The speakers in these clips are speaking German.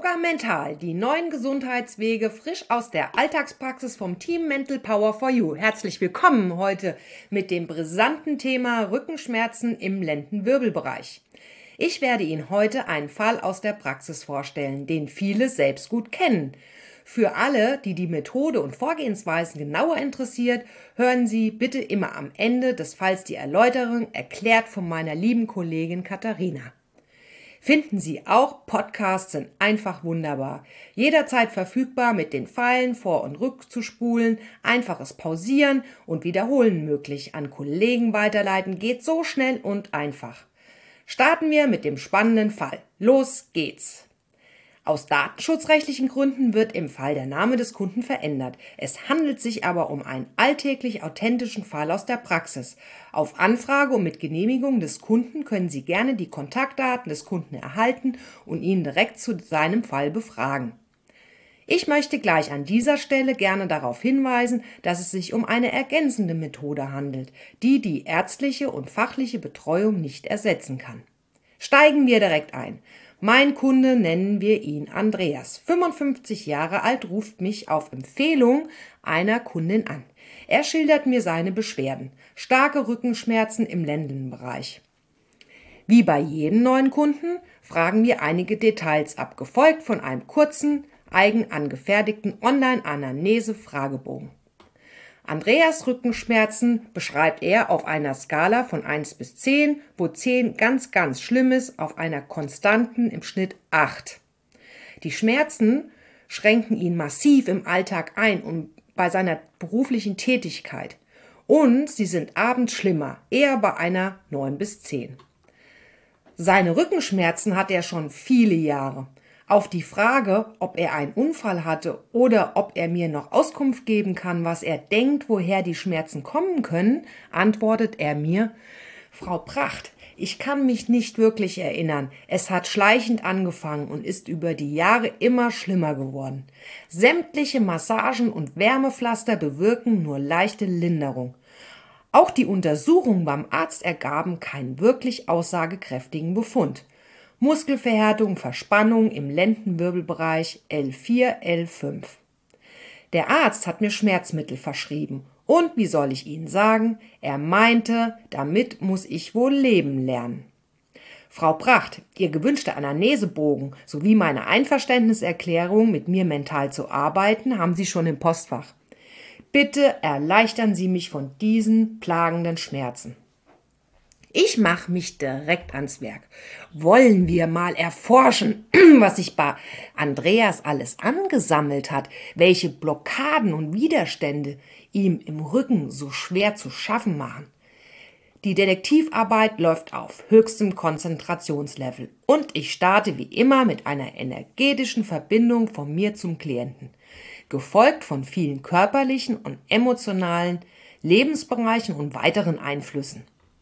Yoga Mental, die neuen Gesundheitswege frisch aus der Alltagspraxis vom Team Mental Power for You. Herzlich willkommen heute mit dem brisanten Thema Rückenschmerzen im Lendenwirbelbereich. Ich werde Ihnen heute einen Fall aus der Praxis vorstellen, den viele selbst gut kennen. Für alle, die die Methode und Vorgehensweisen genauer interessiert, hören Sie bitte immer am Ende des Falls die Erläuterung, erklärt von meiner lieben Kollegin Katharina. Finden Sie auch, Podcasts sind einfach wunderbar. Jederzeit verfügbar mit den Pfeilen vor- und rückzuspulen, einfaches Pausieren und Wiederholen möglich. An Kollegen weiterleiten geht so schnell und einfach. Starten wir mit dem spannenden Fall. Los geht's! Aus datenschutzrechtlichen Gründen wird im Fall der Name des Kunden verändert. Es handelt sich aber um einen alltäglich authentischen Fall aus der Praxis. Auf Anfrage und mit Genehmigung des Kunden können Sie gerne die Kontaktdaten des Kunden erhalten und ihn direkt zu seinem Fall befragen. Ich möchte gleich an dieser Stelle gerne darauf hinweisen, dass es sich um eine ergänzende Methode handelt, die die ärztliche und fachliche Betreuung nicht ersetzen kann. Steigen wir direkt ein. Mein Kunde, nennen wir ihn Andreas, 55 Jahre alt, ruft mich auf Empfehlung einer Kundin an. Er schildert mir seine Beschwerden, starke Rückenschmerzen im Lendenbereich. Wie bei jedem neuen Kunden fragen wir einige Details ab, gefolgt von einem kurzen, eigen angefertigten Online-Anamnese-Fragebogen. Andreas Rückenschmerzen beschreibt er auf einer Skala von 1 bis 10, wo 10 ganz, ganz schlimm ist, auf einer konstanten im Schnitt 8. Die Schmerzen schränken ihn massiv im Alltag ein und bei seiner beruflichen Tätigkeit. Und sie sind abends schlimmer, eher bei einer 9 bis 10. Seine Rückenschmerzen hat er schon viele Jahre. Auf die Frage, ob er einen Unfall hatte oder ob er mir noch Auskunft geben kann, was er denkt, woher die Schmerzen kommen können, antwortet er mir: Frau Pracht, ich kann mich nicht wirklich erinnern. Es hat schleichend angefangen und ist über die Jahre immer schlimmer geworden. Sämtliche Massagen und Wärmepflaster bewirken nur leichte Linderung. Auch die Untersuchungen beim Arzt ergaben keinen wirklich aussagekräftigen Befund. Muskelverhärtung, Verspannung im Lendenwirbelbereich L4, L5. Der Arzt hat mir Schmerzmittel verschrieben und, wie soll ich Ihnen sagen, er meinte, damit muss ich wohl leben lernen. Frau Pracht, Ihr gewünschter Anamnesebogen sowie meine Einverständniserklärung, mit mir mental zu arbeiten, haben Sie schon im Postfach. Bitte erleichtern Sie mich von diesen plagenden Schmerzen. Ich mache mich direkt ans Werk. Wollen wir mal erforschen, was sich bei Andreas alles angesammelt hat, welche Blockaden und Widerstände ihm im Rücken so schwer zu schaffen machen. Die Detektivarbeit läuft auf höchstem Konzentrationslevel und ich starte wie immer mit einer energetischen Verbindung von mir zum Klienten, gefolgt von vielen körperlichen und emotionalen Lebensbereichen und weiteren Einflüssen.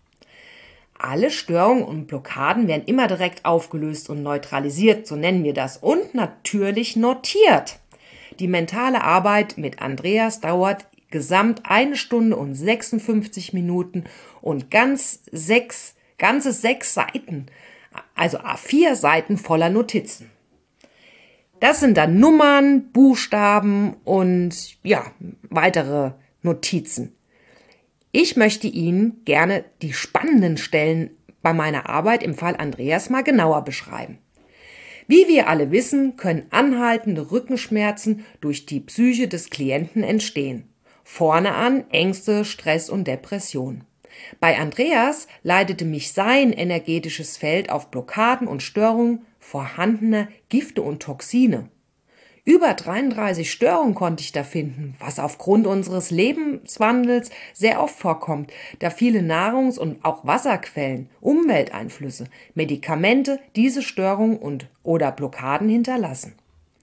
Alle Störungen und Blockaden werden immer direkt aufgelöst und neutralisiert, so nennen wir das, und natürlich notiert. Die mentale Arbeit mit Andreas dauert gesamt 1 Stunde und 56 Minuten und ganze 6 Seiten, also A4 Seiten voller Notizen. Das sind dann Nummern, Buchstaben und weitere Notizen. Ich möchte Ihnen gerne die spannenden Stellen bei meiner Arbeit im Fall Andreas mal genauer beschreiben. Wie wir alle wissen, können anhaltende Rückenschmerzen durch die Psyche des Klienten entstehen. Vorne an Ängste, Stress und Depression. Bei Andreas leitete mich sein energetisches Feld auf Blockaden und Störungen vorhandener Gifte und Toxine. Über 33 Störungen konnte ich da finden, was aufgrund unseres Lebenswandels sehr oft vorkommt, da viele Nahrungs- und auch Wasserquellen, Umwelteinflüsse, Medikamente diese Störungen oder Blockaden hinterlassen.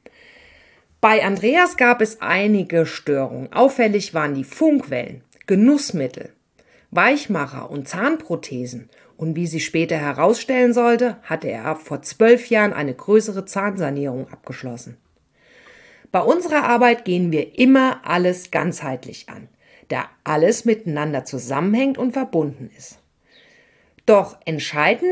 Bei Andreas gab es einige Störungen. Auffällig waren die Funkwellen, Genussmittel, Weichmacher und Zahnprothesen. Und wie sich später herausstellen sollte, hatte er vor 12 Jahren eine größere Zahnsanierung abgeschlossen. Bei unserer Arbeit gehen wir immer alles ganzheitlich an, da alles miteinander zusammenhängt und verbunden ist. Doch entscheidend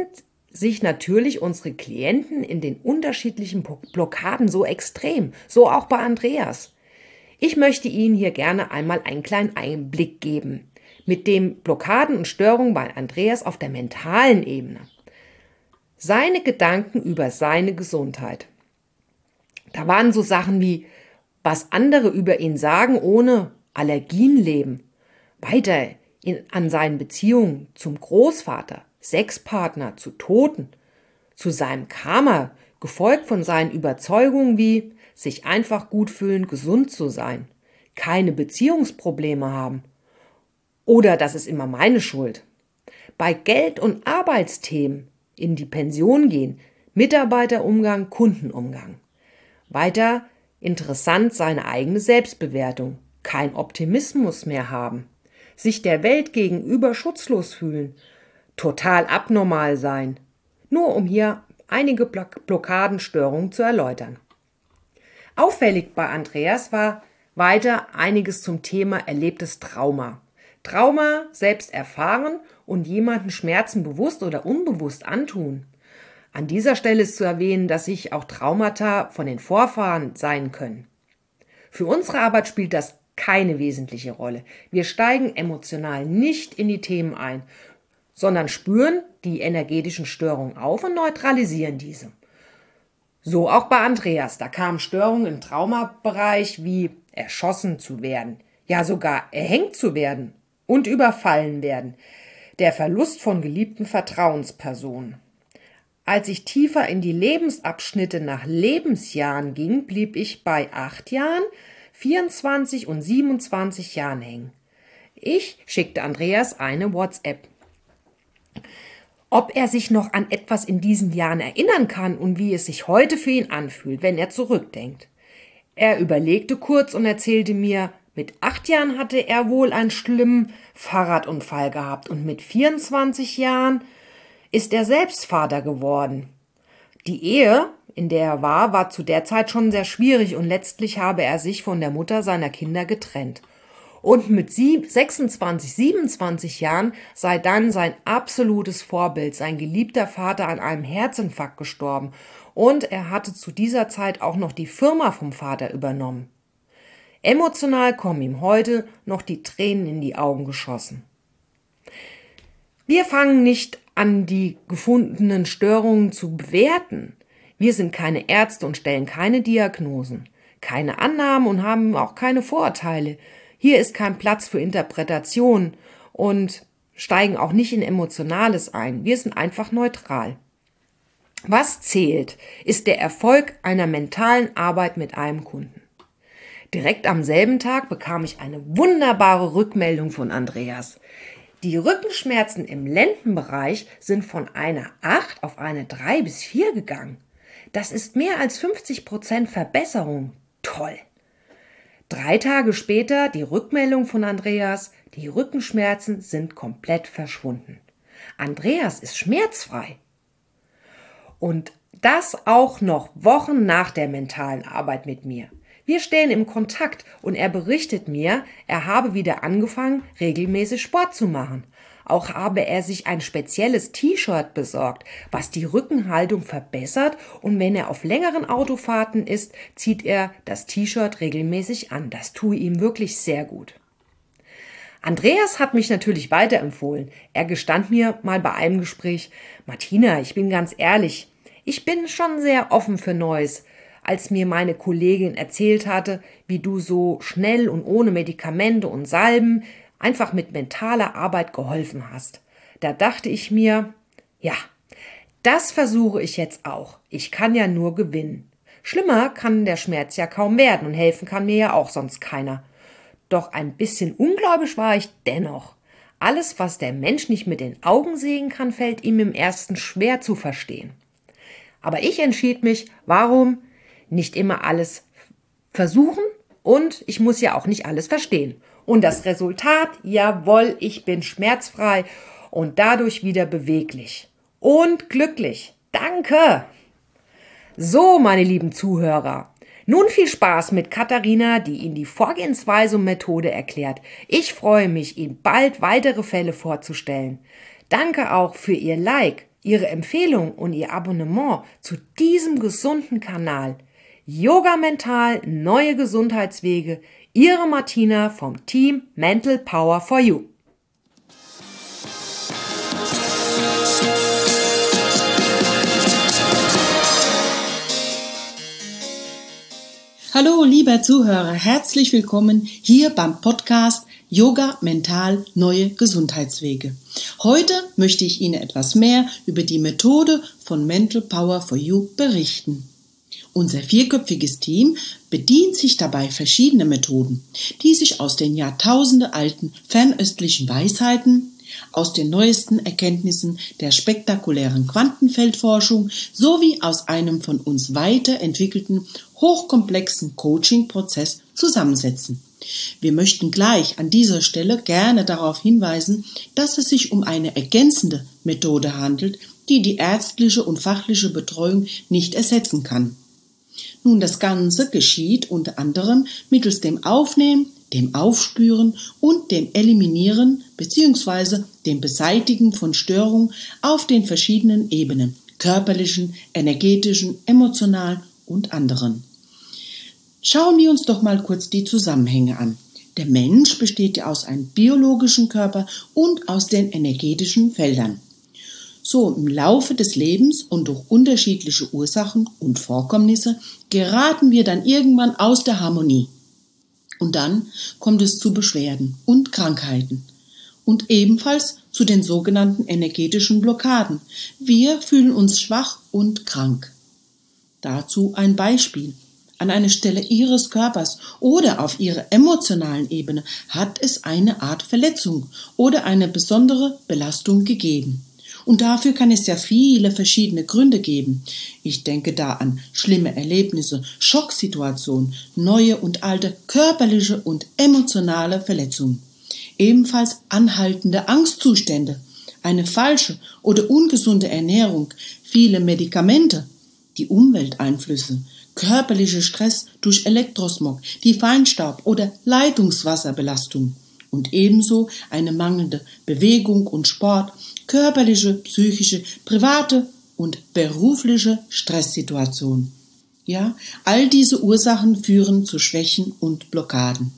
sich natürlich unsere Klienten in den unterschiedlichen Blockaden so extrem, so auch bei Andreas. Ich möchte Ihnen hier gerne einmal einen kleinen Einblick geben mit den Blockaden und Störungen bei Andreas auf der mentalen Ebene. Seine Gedanken über seine Gesundheit. Da waren so Sachen wie, was andere über ihn sagen, ohne Allergien leben. Weiter an seinen Beziehungen zum Großvater, Sexpartner, zu Toten, zu seinem Karma, gefolgt von seinen Überzeugungen wie sich einfach gut fühlen, gesund zu sein, keine Beziehungsprobleme haben oder das ist immer meine Schuld. Bei Geld- und Arbeitsthemen in die Pension gehen, Mitarbeiterumgang, Kundenumgang. Weiter interessant seine eigene Selbstbewertung, kein Optimismus mehr haben, sich der Welt gegenüber schutzlos fühlen, total abnormal sein, nur um hier einige Blockadenstörungen zu erläutern. Auffällig bei Andreas war weiter einiges zum Thema erlebtes Trauma. Trauma selbst erfahren und jemanden Schmerzen bewusst oder unbewusst antun. An dieser Stelle ist zu erwähnen, dass sich auch Traumata von den Vorfahren sein können. Für unsere Arbeit spielt das keine wesentliche Rolle. Wir steigen emotional nicht in die Themen ein, sondern spüren die energetischen Störungen auf und neutralisieren diese. So auch bei Andreas. Da kamen Störungen im Traumabereich wie erschossen zu werden, ja sogar erhängt zu werden und überfallen werden. Der Verlust von geliebten Vertrauenspersonen. Als ich tiefer in die Lebensabschnitte nach Lebensjahren ging, blieb ich bei 8 Jahren, 24 und 27 Jahren hängen. Ich schickte Andreas eine WhatsApp. Ob er sich noch an etwas in diesen Jahren erinnern kann und wie es sich heute für ihn anfühlt, wenn er zurückdenkt. Er überlegte kurz und erzählte mir, mit 8 Jahren hatte er wohl einen schlimmen Fahrradunfall gehabt und mit 24 Jahren ist er selbst Vater geworden. Die Ehe, in der er war zu der Zeit schon sehr schwierig und letztlich habe er sich von der Mutter seiner Kinder getrennt. Und mit 26, 27 Jahren sei dann sein absolutes Vorbild, sein geliebter Vater, an einem Herzinfarkt gestorben. Und er hatte zu dieser Zeit auch noch die Firma vom Vater übernommen. Emotional kommen ihm heute noch die Tränen in die Augen geschossen. Wir fangen nicht an, die gefundenen Störungen zu bewerten. Wir sind keine Ärzte und stellen keine Diagnosen, keine Annahmen und haben auch keine Vorurteile. Hier ist kein Platz für Interpretation und steigen auch nicht in Emotionales ein. Wir sind einfach neutral. Was zählt, ist der Erfolg einer mentalen Arbeit mit einem Kunden. Direkt am selben Tag bekam ich eine wunderbare Rückmeldung von Andreas. Die Rückenschmerzen im Lendenbereich sind von einer 8 auf eine 3 bis 4 gegangen. Das ist mehr als 50% Verbesserung. Toll! 3 Tage später die Rückmeldung von Andreas, die Rückenschmerzen sind komplett verschwunden. Andreas ist schmerzfrei. Und das auch noch Wochen nach der mentalen Arbeit mit mir. Wir stehen im Kontakt und er berichtet mir, er habe wieder angefangen, regelmäßig Sport zu machen. Auch habe er sich ein spezielles T-Shirt besorgt, was die Rückenhaltung verbessert, und wenn er auf längeren Autofahrten ist, zieht er das T-Shirt regelmäßig an. Das tue ihm wirklich sehr gut. Andreas hat mich natürlich weiterempfohlen. Er gestand mir mal bei einem Gespräch: Martina, ich bin ganz ehrlich, ich bin schon sehr offen für Neues. Als mir meine Kollegin erzählt hatte, wie du so schnell und ohne Medikamente und Salben einfach mit mentaler Arbeit geholfen hast. Da dachte ich mir, ja, das versuche ich jetzt auch. Ich kann ja nur gewinnen. Schlimmer kann der Schmerz ja kaum werden und helfen kann mir ja auch sonst keiner. Doch ein bisschen ungläubig war ich dennoch. Alles, was der Mensch nicht mit den Augen sehen kann, fällt ihm im ersten schwer zu verstehen. Aber ich entschied mich, warum nicht immer alles versuchen, und ich muss ja auch nicht alles verstehen. Und das Resultat, jawohl, ich bin schmerzfrei und dadurch wieder beweglich und glücklich. Danke! So, meine lieben Zuhörer, nun viel Spaß mit Katharina, die Ihnen die Vorgehensweise und Methode erklärt. Ich freue mich, Ihnen bald weitere Fälle vorzustellen. Danke auch für Ihr Like, Ihre Empfehlung und Ihr Abonnement zu diesem gesunden Kanal. Yoga Mental, neue Gesundheitswege. Ihre Martina vom Team Mental Power for You. Hallo, lieber Zuhörer, herzlich willkommen hier beim Podcast Yoga Mental, neue Gesundheitswege. Heute möchte ich Ihnen etwas mehr über die Methode von Mental Power for You berichten. Unser vierköpfiges Team bedient sich dabei verschiedener Methoden, die sich aus den jahrtausendealten fernöstlichen Weisheiten, aus den neuesten Erkenntnissen der spektakulären Quantenfeldforschung sowie aus einem von uns weiterentwickelten, hochkomplexen Coaching-Prozess zusammensetzen. Wir möchten gleich an dieser Stelle gerne darauf hinweisen, dass es sich um eine ergänzende Methode handelt, die die ärztliche und fachliche Betreuung nicht ersetzen kann. Nun, das Ganze geschieht unter anderem mittels dem Aufnehmen, dem Aufspüren und dem Eliminieren bzw. dem Beseitigen von Störungen auf den verschiedenen Ebenen, körperlichen, energetischen, emotionalen und anderen. Schauen wir uns doch mal kurz die Zusammenhänge an. Der Mensch besteht ja aus einem biologischen Körper und aus den energetischen Feldern. So im Laufe des Lebens und durch unterschiedliche Ursachen und Vorkommnisse geraten wir dann irgendwann aus der Harmonie. Und dann kommt es zu Beschwerden und Krankheiten und ebenfalls zu den sogenannten energetischen Blockaden. Wir fühlen uns schwach und krank. Dazu ein Beispiel. An einer Stelle Ihres Körpers oder auf Ihrer emotionalen Ebene hat es eine Art Verletzung oder eine besondere Belastung gegeben. Und dafür kann es ja viele verschiedene Gründe geben. Ich denke da an schlimme Erlebnisse, Schocksituationen, neue und alte körperliche und emotionale Verletzungen. Ebenfalls anhaltende Angstzustände, eine falsche oder ungesunde Ernährung, viele Medikamente, die Umwelteinflüsse, körperlicher Stress durch Elektrosmog, die Feinstaub- oder Leitungswasserbelastung und ebenso eine mangelnde Bewegung und Sport, körperliche, psychische, private und berufliche Stresssituation. Ja, all diese Ursachen führen zu Schwächen und Blockaden.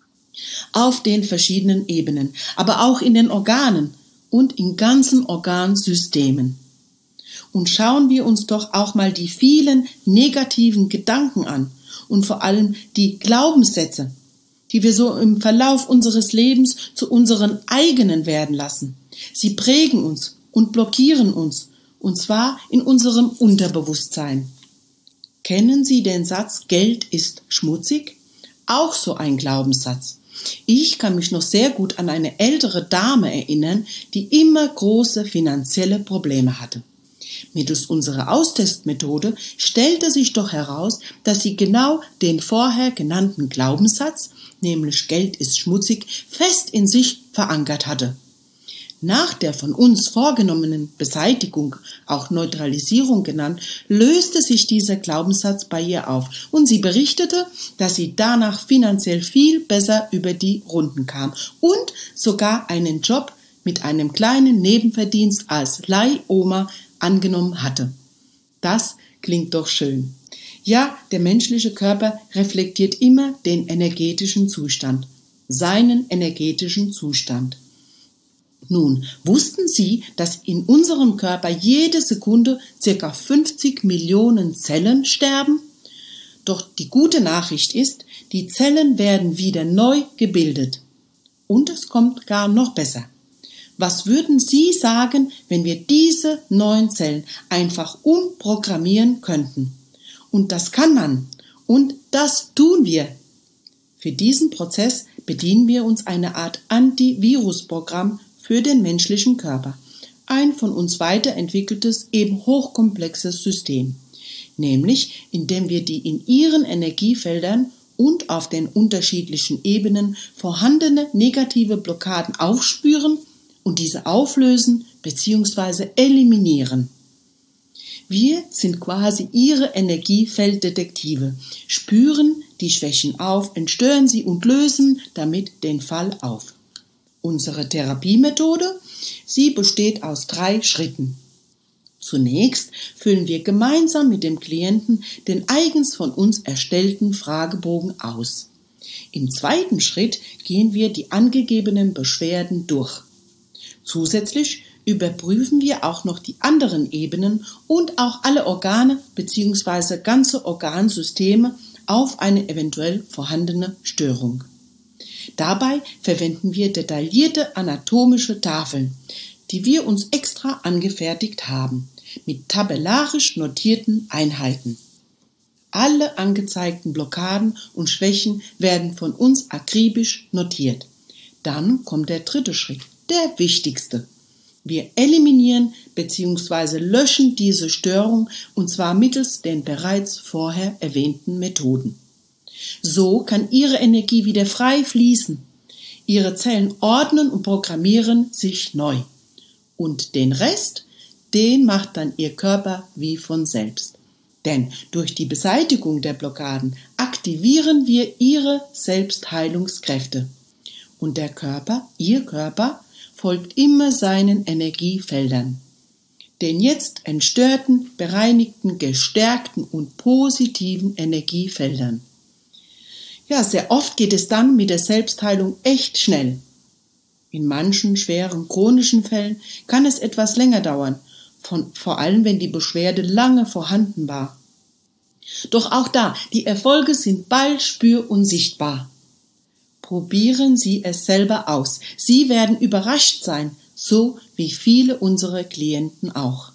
Auf den verschiedenen Ebenen, aber auch in den Organen und in ganzen Organsystemen. Und schauen wir uns doch auch mal die vielen negativen Gedanken an und vor allem die Glaubenssätze, die wir so im Verlauf unseres Lebens zu unseren eigenen werden lassen. Sie prägen uns und blockieren uns, und zwar in unserem Unterbewusstsein. Kennen Sie den Satz, Geld ist schmutzig? Auch so ein Glaubenssatz. Ich kann mich noch sehr gut an eine ältere Dame erinnern, die immer große finanzielle Probleme hatte. Mittels unserer Austestmethode stellte sich doch heraus, dass sie genau den vorher genannten Glaubenssatz, nämlich Geld ist schmutzig, fest in sich verankert hatte. Nach der von uns vorgenommenen Beseitigung, auch Neutralisierung genannt, löste sich dieser Glaubenssatz bei ihr auf und sie berichtete, dass sie danach finanziell viel besser über die Runden kam und sogar einen Job mit einem kleinen Nebenverdienst als Leihoma angenommen hatte. Das klingt doch schön. Ja, der menschliche Körper reflektiert immer den energetischen Zustand, seinen energetischen Zustand. Nun, wussten Sie, dass in unserem Körper jede Sekunde ca. 50 Millionen Zellen sterben? Doch die gute Nachricht ist, die Zellen werden wieder neu gebildet. Und es kommt gar noch besser. Was würden Sie sagen, wenn wir diese neuen Zellen einfach umprogrammieren könnten? Und das kann man. Und das tun wir. Für diesen Prozess bedienen wir uns einer Art Antivirusprogramm für den menschlichen Körper. Ein von uns weiterentwickeltes, eben hochkomplexes System. Nämlich, indem wir die in ihren Energiefeldern und auf den unterschiedlichen Ebenen vorhandene negative Blockaden aufspüren und diese auflösen bzw. eliminieren. Wir sind quasi ihre Energiefelddetektive, spüren die Schwächen auf, entstören sie und lösen damit den Fall auf. Unsere Therapiemethode, sie besteht aus 3 Schritten. Zunächst füllen wir gemeinsam mit dem Klienten den eigens von uns erstellten Fragebogen aus. Im zweiten Schritt gehen wir die angegebenen Beschwerden durch. Zusätzlich überprüfen wir auch noch die anderen Ebenen und auch alle Organe bzw. ganze Organsysteme auf eine eventuell vorhandene Störung. Dabei verwenden wir detaillierte anatomische Tafeln, die wir uns extra angefertigt haben, mit tabellarisch notierten Einheiten. Alle angezeigten Blockaden und Schwächen werden von uns akribisch notiert. Dann kommt der dritte Schritt, der wichtigste. Wir eliminieren bzw. löschen diese Störung und zwar mittels den bereits vorher erwähnten Methoden. So kann Ihre Energie wieder frei fließen. Ihre Zellen ordnen und programmieren sich neu. Und den Rest, den macht dann Ihr Körper wie von selbst. Denn durch die Beseitigung der Blockaden aktivieren wir Ihre Selbstheilungskräfte. Und der Körper, Ihr Körper, folgt immer seinen Energiefeldern. Den jetzt entstörten, bereinigten, gestärkten und positiven Energiefeldern. Ja, sehr oft geht es dann mit der Selbstheilung echt schnell. In manchen schweren chronischen Fällen kann es etwas länger dauern, vor allem wenn die Beschwerde lange vorhanden war. Doch auch da, die Erfolge sind bald spür- und sichtbar. Probieren Sie es selber aus. Sie werden überrascht sein, so wie viele unserer Klienten auch.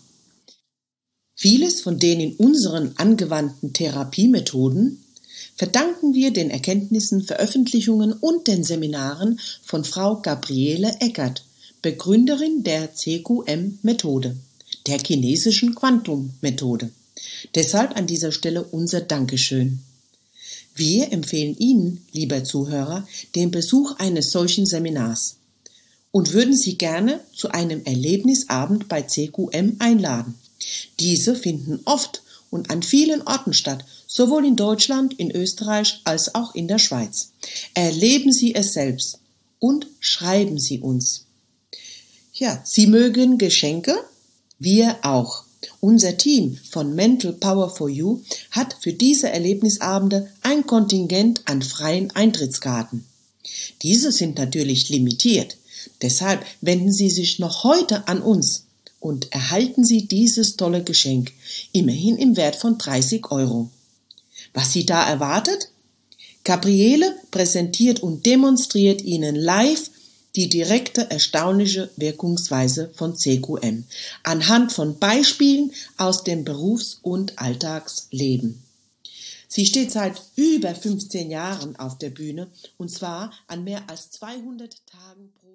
Vieles von den in unseren angewandten Therapiemethoden verdanken wir den Erkenntnissen, Veröffentlichungen und den Seminaren von Frau Gabriele Eckert, Begründerin der CQM-Methode, der chinesischen Quantum-Methode. Deshalb an dieser Stelle unser Dankeschön. Wir empfehlen Ihnen, lieber Zuhörer, den Besuch eines solchen Seminars und würden Sie gerne zu einem Erlebnisabend bei CQM einladen. Diese finden oft und an vielen Orten statt, sowohl in Deutschland, in Österreich als auch in der Schweiz. Erleben Sie es selbst und schreiben Sie uns. Ja, Sie mögen Geschenke? Wir auch. Unser Team von Mental Power for You hat für diese Erlebnisabende ein Kontingent an freien Eintrittskarten. Diese sind natürlich limitiert. Deshalb wenden Sie sich noch heute an uns und erhalten Sie dieses tolle Geschenk, immerhin im Wert von 30 €. Was Sie da erwartet? Gabriele präsentiert und demonstriert Ihnen live die direkte, erstaunliche Wirkungsweise von CQM anhand von Beispielen aus dem Berufs- und Alltagsleben. Sie steht seit über 15 Jahren auf der Bühne und zwar an mehr als 200 Tagen pro